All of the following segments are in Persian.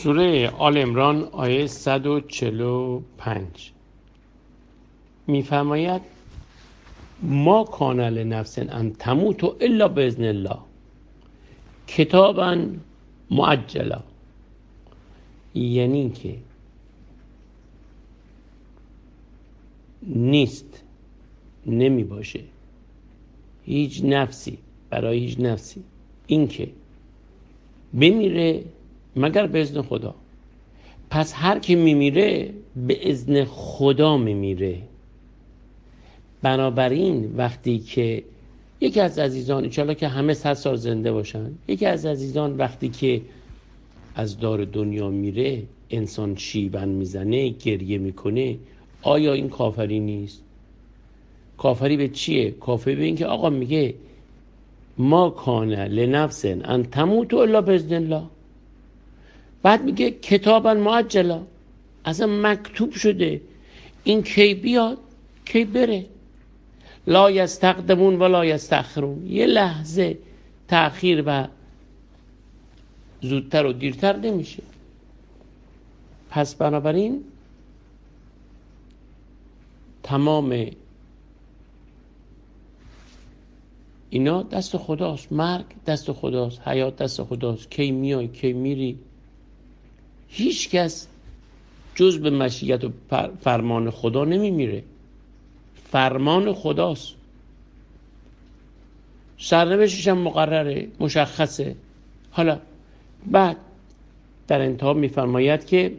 سوره آل عمران آیه 145 می‌فرماید ما کان لنفس ان تموت الا باذن الله کتابا مؤجلا، یعنی که نیست، نمی باشه هیچ نفسی برای هیچ نفسی این که بمیره مگر به اذن خدا. پس هر کی میمیره به اذن خدا میمیره. بنابراین وقتی که یکی از عزیزان، انشالله که همه 100 سال زنده باشن، یکی از عزیزان وقتی که از دار دنیا میره انسان شیون میزنه، گریه میکنه، آیا این کافری نیست؟ کافری به چیه؟ کافری به این که آقا میگه ما کان لنفس ان تموت الا باذن الله، بعد میگه کتابا مؤجلا، اصلا مکتوب شده این کی بیاد کی بره، لا یستقدمون ولا یستأخرون، یه لحظه تأخیر و زودتر و دیرتر نمیشه. پس بنابراین تمام اینا دست خداست، مرگ دست خداست، حیات دست خداست، کی میای کی میری هیچ کس جز به مشیت و فرمان خدا نمیمیره. فرمان خداست، سرنوشتش هم مقرره، مشخصه. حالا بعد در انتها میفرماید که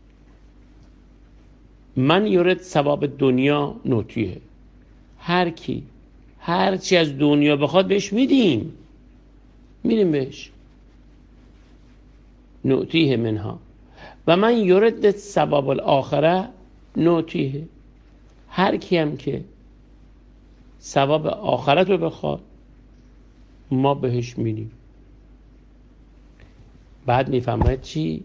من یورد ثواب دنیا نوتیه، هر کی هر چی از دنیا بخواد بهش میدیم بهش، نوتیه منها و من یورد ثواب الاخره نوتیه، هر کی هم که ثواب آخرت رو بخواد ما بهش میدیم. بعد میفهمد چی؟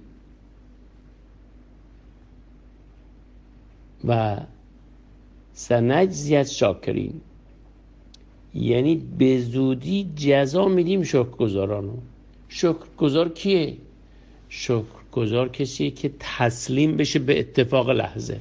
و سنجزی از شاکرین، یعنی به زودی جزا میدیم شکرگزارانو. شکرگزار کیه؟ شکرگزار کسیه که تسلیم بشه به اتفاق لحظه.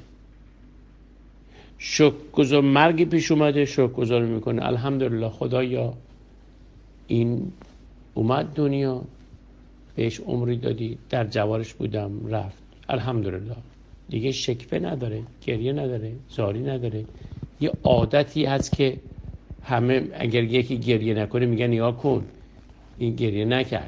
شکرگزار مرگی پیش اومده شکرگزار میکنه، الحمدلله خدایا این اومد دنیا، بهش عمری دادی، در جوارش بودم رفت، الحمدلله، دیگه شکوه نداره، گریه نداره، زاری نداره. یه عادتی هست که همه اگر یکی گریه نکنه میگن نگاه کن این گریه نکرد.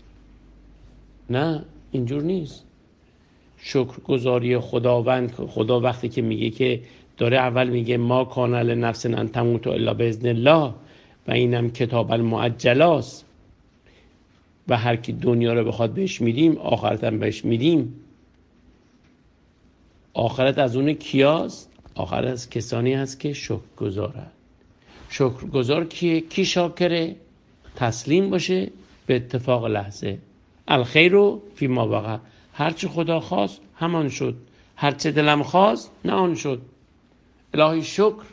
نه، اینجور نیست. شکرگزاری خداوند، خدا وقتی که میگه که داره اول میگه ما کان لنفس ان تموت الا باذن الله و اینم کتاب المؤجلاست و هر کی دنیا رو بخواد بهش میدیم، آخرت هم بهش میدیم. آخرت از اون کیاست؟ آخرت از کسانی هست که شکرگزارن. شکرگزار کیه؟ کی شاکره؟ تسلیم باشه به اتفاق لحظه. الخیر فی ما وقع، هرچی خدا خواست همان شد، هرچی دلم خواست نه آن شد. الهی شکر،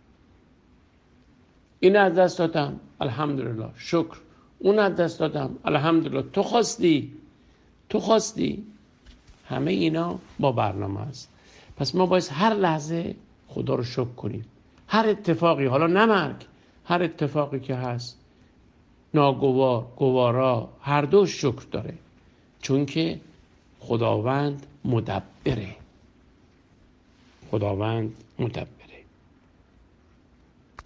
این از دست دادم الحمدلله، شکر اون از دست دادم الحمدلله، تو خواستی. همه اینا با برنامه است. پس ما باید هر لحظه خدا رو شکر کنیم. هر اتفاقی، حالا نه مرگ، هر اتفاقی که هست، ناگوار گوارا، هر دو شکر داره، چون که خداوند مدبره.